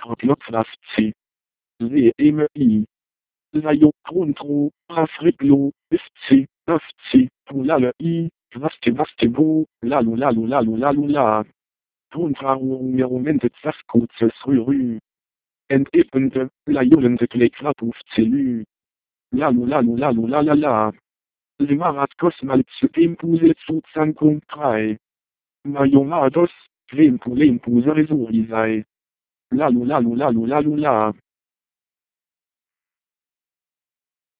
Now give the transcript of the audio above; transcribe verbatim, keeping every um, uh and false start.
Verklottraftschi. W M I. Zajo, Krontro, Afriklo, Iftschi, Öftschi, Hulala I, Vaste Vaste Bo, Lalu Lalu Lalu Lalu La. Tonverarmung Momentet Saskuzes Rü. Enteppende, Lajolende Kleklapufzelü. Lalu Lalu Lalu La La La. Limarat Kosmalpsu Impuse zu Zankung drei. Majomados, Vempu Lempu Sarisuri sei. Lalu Lalu Lalu Lalu La.